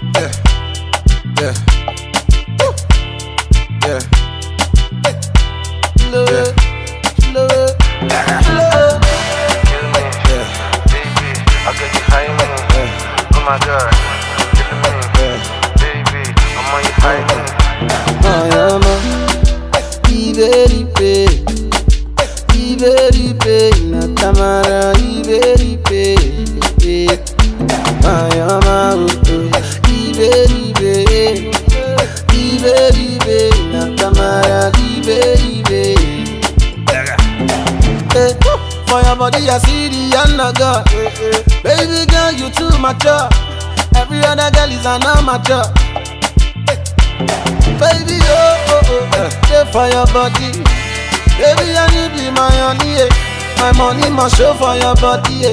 Yeah, yeah, yeah. Love it, love it, love it. Yeah, baby, I'll get you high, man. Oh my God, killing me. Baby, I'm on you high, man. Iberibe, natamara iberibe. Ayama, iberibe, iberibe, natamara iberibe. For your body, I see the anaga. Baby girl, you too mature. Every other girl is an amateur. Baby, stay for your body. Baby, I need be my honey, yeah. My money must show for your body, yeah.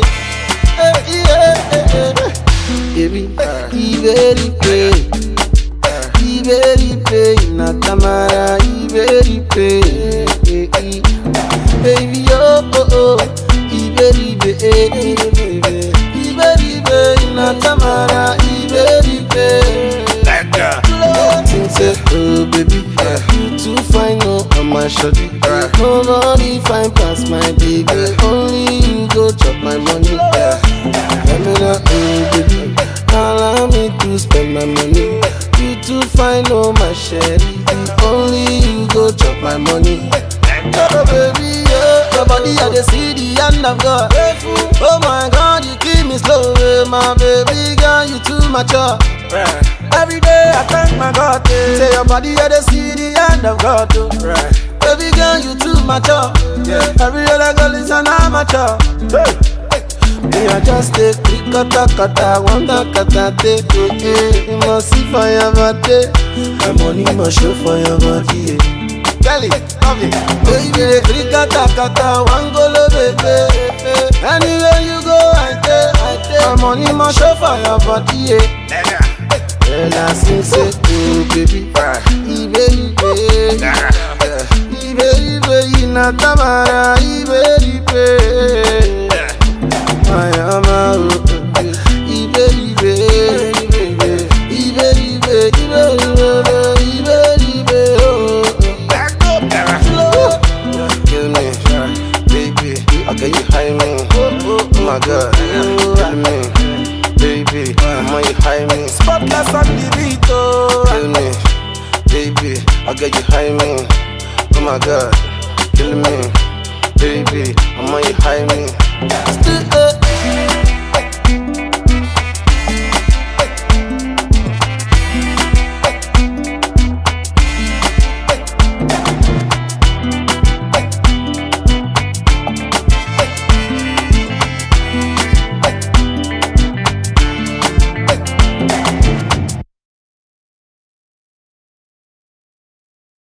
Baby, iberibe, iberibe, natamara iberibe. Baby, iberibe, iberibe, natamara iberibe. Oh baby, you too fine, no, I'm my shawty. Nobody fine past my baby. Only you go chop my money. Let me know, oh baby, allow me to spend my money. You too fine, no, my sherry. Only you go chop my money. Oh baby, your body I dey see the hand of God. Oh my God, you keep me slow, my baby girl, you too mature. Every day I thank my God, say your body I dey see the hand of God, baby girl, you too mature. Every other girl is an amateur. Me I just take kata, one kata take. You must see for your body. My money must show for your body. Kelly, love it. Baby, kata, one golo baby. Anywhere you go, I take. My money must show for your body. And I sing say, oh baby, iberibe, iberibe, natamara iberibe. Ayama, iberibe, iberibe, iberibe. Kill me, baby, I'll get you high, man. Oh my God, kill me. Baby, I'm on you high, me. Spotless on the beat, oh. Kill me, baby, I'll get you high, me. Oh my God, kill me, baby, I'm on you high, me.